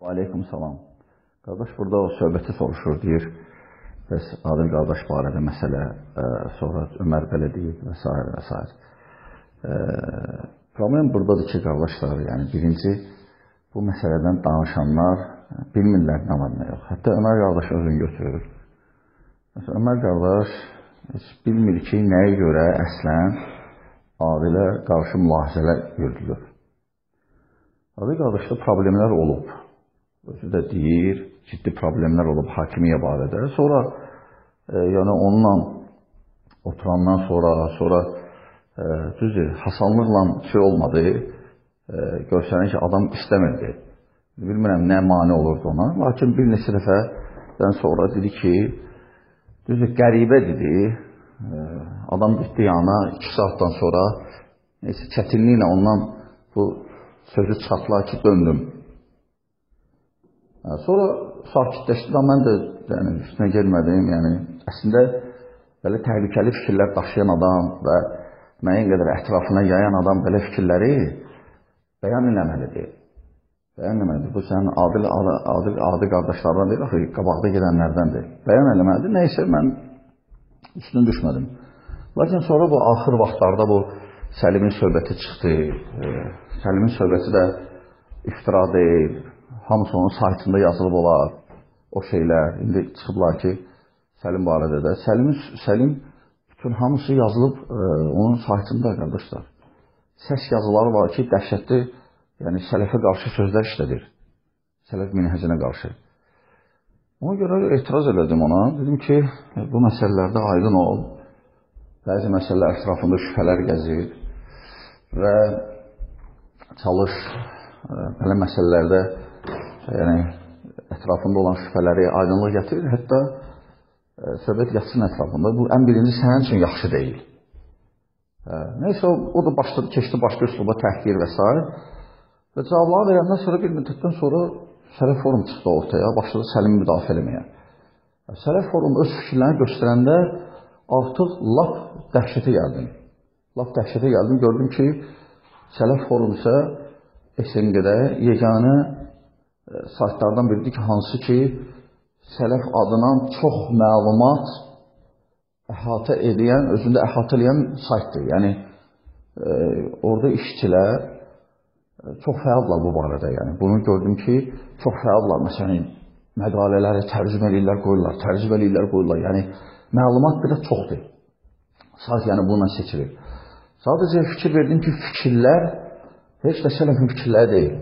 Aleyküm salam. Qardaş burada o söhbəti soruşur, deyir, bəs Adil qardaş barədə məsələ, sonra Ömər belə deyib və s. və s. Problem buradadır ki, qardaşlar, yəni birinci, bu məsələdən danışanlar bilmirlər nə var, nə yox. Hətta Ömər qardaş özünü götürür. Məsələn, Ömər qardaş heç bilmir ki, nəyə görə əslən Adilə qarşı mülahizələr yürüdülür. Adil qardaşda problemlər olub. Özü də deyir, ciddi problemlər olub hakimiyyə barədə. Sonra, yəni onunla oturandan sonra düzdür, hasanlıqla şey olmadı, görsənir ki, adam istəmirdi. Bilmirəm, nə mani olurdu ona. Lakin bir neçə dəfədən sonra dedi ki, düzdür, qəribə dedi, adam getdi yana 2 saatdan sonra neyse, çətinliklə ondan bu sözü çıxartlar ki, döndüm. Sonra sakitləşdi, mən də yəni, üstünə gelmədim. Yəni, əslində, belə təhlükəli fikirlər daşıyan adam və müəyyən qədər ətrafına yayan adam belə fikirləri bəyan eləməlidir. Bəyan eləməlidir. Bu, sənin adi qardaşlardan deyil, axı, qabaqda gedənlərdəndir. Bəyan eləməlidir. Neysə, mən üstünə düşmədim. Lakin sonra bu, axır vaxtlarda bu Səlimin söhbəti çıxdı. Səlimin söhbəti də iftira deyil. Hamısı onun saytında yazılıb olar, o şeylər. İndi çıxıblar ki, Səlim barədə də. Səlim bütün hamısı yazılıb onun saytında, qardaşlar. Səs yazıları var ki, dəhşətli, yəni sələfə qarşı sözlər işlədir. Sələf minhəcinə qarşı. Ona görə etiraz elədim ona. Dedim ki, bu məsələlərdə aydın ol. Bəzi məsələlər ətrafında şübhələr gəzir və çalış belə məsələlərdə yəni, ətrafında olan şübhələri aydınlıq gətirir, hətta söhbət yatsın ətrafında. Bu, ən birinci sənin üçün yaxşı deyil. Neysə, o da keçdi başqa üsluba təhqir və s. Və cavabları verəndən sonra bir müddətdən sonra Sələf Forum çıxdı ortaya, başladı Səlimi müdafiə eləməyə. Sələf Forum öz fikirlərini göstərəndə artıq lap dəhşətə gəldim. Gördüm ki, Sələf Forum isə SNG-də yeganə saytlardan biridir ki, hansı ki, Sələf adına çox məlumat əhatə edən, özündə əhatə edən saytdır. Yəni, orada işçilər çox fəallar bu barədə. Yəni, bunu gördüm ki, çox fəallar. Məsələn, məqalələri tərcümə eləyirlər, qoyurlar. Yəni, məlumat bir də çoxdur. Sayt yəni bununla seçilir. Sadəcə fikir verdim ki, fikirlər heç də Sələfin fikirləri deyil.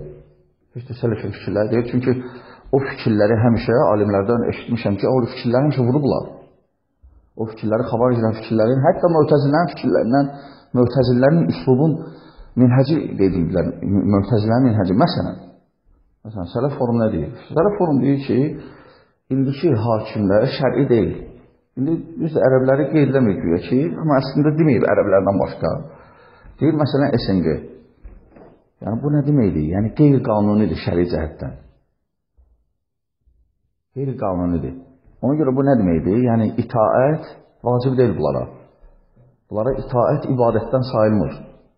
Çünki o fikirləri həmişə alimlərdən eşitmişəm ki, o fikirləri həmişə vurublar. O fikirləri, xavariclərin fikirlərin, hətta mötəzillərin fikirlərindən, mötəzillərin üslubun minhəci deyildirlər. Mötəzillərin minhəci. Məsələn, Sələf Forum nə deyir? Sələf Forum deyir ki, indiki hakimlər şər'i deyil. İndi biz ərəbləri qeydləmir güya ki, amma əslində deməyib ərəblərdən başqa. Deyir, məsələn, SNG. Yəni, bu nə deməkdir? Yəni, qeyri-qanunidir şəri cəhətdən. Qeyri-qanunidir. Ona görə bu nə deməkdir? Yəni, itaət vacib deyil bunlara. Bunlara itaət ibadətdən sayılmır.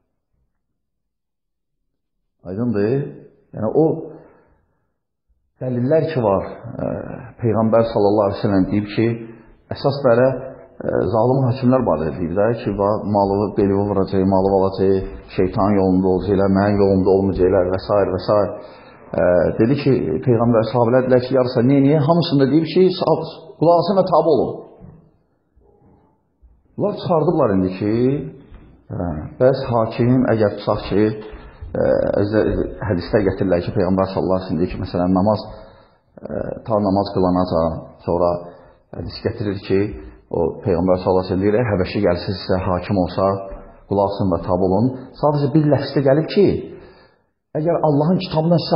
Aydındır. Yəni, o dəlillər ki var, Peyğəmbər sallallahu aleyhi ve sellem deyib ki, əsas belə zalim hakimlər barədə deyir də ki, malı beli vuracaq, malı alacaq, şeytan yolunda olacaqlar, mənim yolumda olmayacaqlar və s. və s. Dedi ki, Peyğəmbər sahabələr dedilər ki, yarısa niyə? Hamısında deyib ki, qulaq asın və tabi olun. Bunlar çıxardıblar indi ki, bəs hakim əgər tutaq ki, hədislər gətirirlər ki, Peyğəmbər sallallahu aleyhi ve sellem deyir ki, məsələn, namaz qılanacaq, sonra hədis gətirir ki, o Peyğəmbər sallallahu aleyhi ve sellem deyir, Həbəşi gəlsin sizə hakim olsa, qulaq asın və tabi olun. Sadəcə bir ləfsdə gəlib ki, əgər Allahın kitabına sizə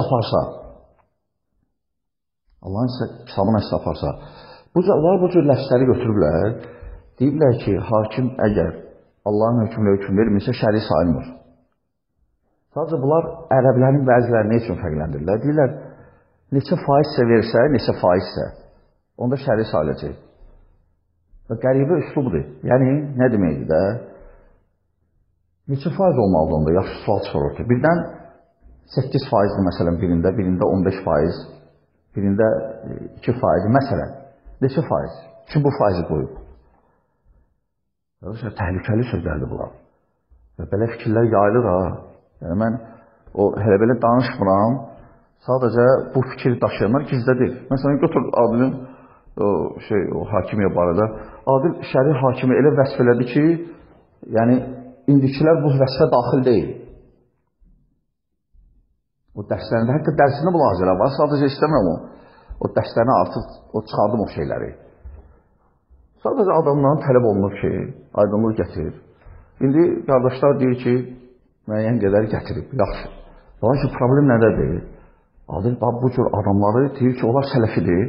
aparsa, bu cür ləfsləri götürürlər, deyirlər ki, hakim əgər Allahın hökmünə hökm vermirsə, şəri sayılmır. Sadəcə bunlar ərəblərin bəziləri nə üçün fərqləndirirlər? Deyirlər, neçə faizsə versə, neçə faizsə, onda şəri sayılacaq. Və qəribə üslubdur. Yəni, nə deməkdir də? Neçə faiz olmalıdır onda? Yaxşı sual sorur ki, birdən 8%-dir məsələn birində 15%. birində 2%, məsələn, neçə faiz? Kim bu faizi qoyub? Təhlükəli sözlərdir bunlar. Və belə fikirlər yayılır ha. Yəni, mən hələ belə danışmıram, sadəcə bu fikir daşıyanlar gizlədir. Məsələn, götür Adilin o hakimiyyə barədə. Adil şəri hakimi elə vəsf elədi ki, yəni, indikilər bu vəsfə daxil deyil. O dərslərində, hətta dərsində mülahizələr var, sadəcə istəmirəm o. O dərslərini artıq çıxardım o şeyləri. Sadəcə adamların tələb olunur ki, aydınlıq gətirir. İndi qardaşlar deyir ki, müəyyən qədər gətirib, yaxşı. Lakin problem nədədir? Adil bu cür adamları deyir ki, onlar sələfidir.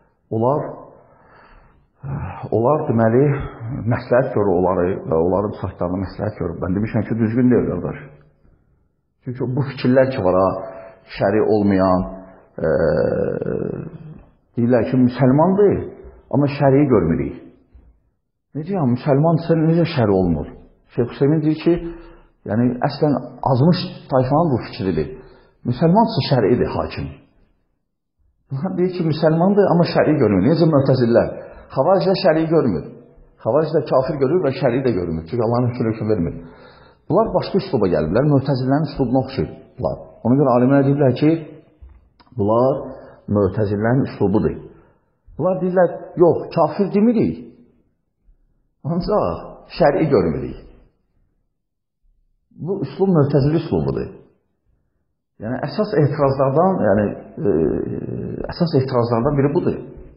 Onlar deməli, məsləhət görür onları və onların saatlarını məsləhət görür. Mən demişəm ki, düzgün deyil, qardaş. Çünki bu fikirlər ki, var ha, şəri olmayan, deyirlər ki, müsəlmandır, amma şəriyi görmürük. Necə ya, müsəlmansa necə şəri olmur? Şeyh Hüseymin deyir ki, yəni, əslən azmış tayfanın bu fikridir. Müsəlmansa şəridir hakim. Bunlar deyir ki, müsəlmandır, amma şəriyi görmür. Necə mütəzillər? Xavariclər şəriyi görmür. Xavariclər kafir görür və şəriyi də görmür. Çünki Allahın hökmünü vermir. Bunlar başqa üsluba gəliblər, mütəzillərin üslubuna oxşayırlar. Ona görə alimlər deyirlər ki, bunlar mütəzillərin üslubudur. Bunlar deyirlər, yox, kafir demirik. Ancaq şəriyi görmürük. Bu üslub mütəzili üslubudur. Yəni, əsas etirazlardan biri budur.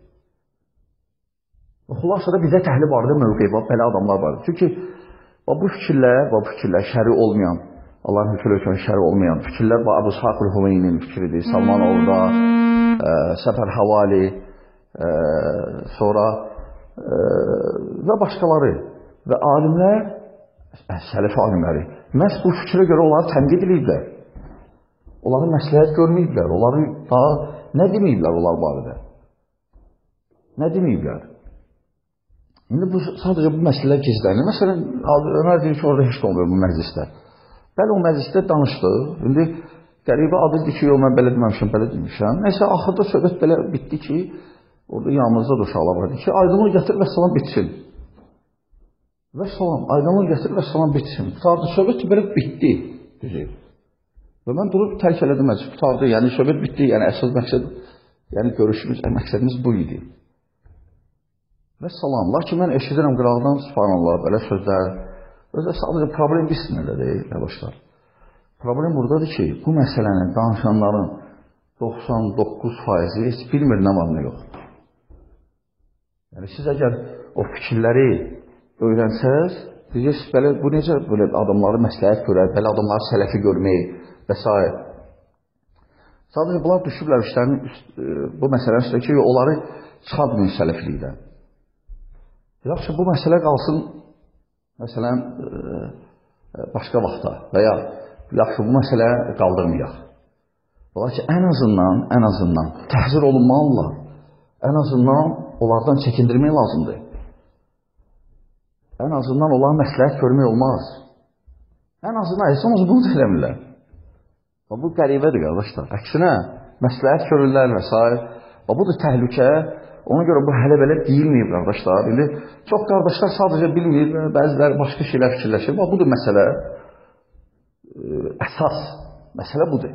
Xülasədə bizə təhlil barədə mövqeyi var, belə adamlar var. Çünki bu fikirlər şəri olmayan, Allahın hökmü şəri olmayan fikirlər var. Əbu İshaq el-Hüveyni'nin fikridir, Salman Orda, Səfər Havali, sonra və başqaları və alimlər, sələfi alimləri, məhz bu fikrə görə onları tənqid ediblər. Onları məsləhət görməyiblər, onları daha nə deməyiblər onlar barədə? Nə deməyiblər? İndi sadəcə bu məsələlər gizlənir. Məsələn, Ömər deyir ki, orada heç də olmuyor bu məclisdə. Bəli, o məclisdə danışdı. İndi qəribə adıdır ki, mən belə deməmişəm, belə demişəm. Nəysə, axırda söhbət belə bitdi ki, orada yanımızda da uşaqlar vardı ki, aydınlıq gətir və salam bitsin. Və salam, aydınlıq gətir və salam bitsin. Söhbət belə bitdi. Düzeyim. Və mən durub tərk elədim məclis. Qutardı, yəni söhbət bitdi, yəni əsas məqsəd, yəni görüşümüz, məqsədimiz bu idi. Və salam, lakin mən eşidirəm qıraqdan, subhanallah, belə sözlər. Özdə sadəcə problem bilsinlər deyil, qardaşlar. Problem buradadır ki, bu məsələnin danışanların 99% heç bilmir nə var, nə yox. Yəni, siz əgər o fikirləri öyrənsəz, deyəcəksiniz, belə, bu necə belə adamları məsləhət görər, belə adamları sələfi görmək və s. Sadəcə bunlar düşüblər işlərin bu məsələnin üstə ki, onları çıxartmayın sələflikdən. Yaxşı, bu məsələ qalsın, məsələn, başqa vaxtda və ya yaxşı, bu məsələ qaldırmayaq. Olar ki, ən azından təhzir olunmalılar, ən azından onlardan çəkindirmək lazımdır. Ən azından onlara məsləhət görmək olmaz. Ən azından, heç olmaz bunu da eləmirlər. Bu qəribədir, qardaşlar. Əksinə, məsləhət görürlər və s. Bu da təhlükə. Ona görə bu hələ belə deyilməyib, qardaşlar. İndi çox qardaşlar sadəcə bilməyib, bəziləri başqa şeylər fikirləşir. Budur məsələ, əsas məsələ budur.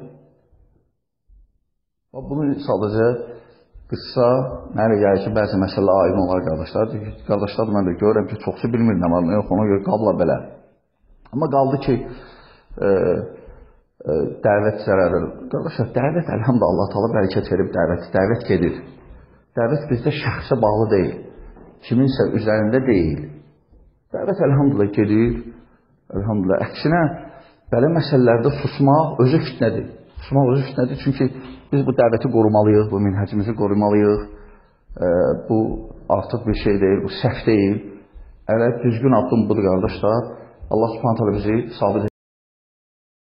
Bunu sadəcə qısa, mənə gəlir ki, bəzi məsələlər aydın olar, qardaşlar. Qardaşlar, mən də görürəm ki, çoxsu bilmir nə var, nə yox, ona görə qabla belə. Amma qaldı ki, dəvət zərəri. Qardaşlar, dəvət, əlhamdülillah, Allah Teala bərəkət verib dəvət gedir. Dəvət bizdə şəxsə bağlı deyil. Kiminsə üzərində deyil. Dəvət əlhamdülillah gedir. Əlhamdülillah. Əksinə, belə məsələlərdə susmaq özü fitnədir. Susmaq özü fitnədir. Çünki biz bu dəvəti qorumalıyıq, bu minhəcimizi qorumalıyıq. Bu artıq bir şey deyil, bu səhv deyil. Düzgün addım budur, qardaşlar. Allah subhanət hələ bizi sabit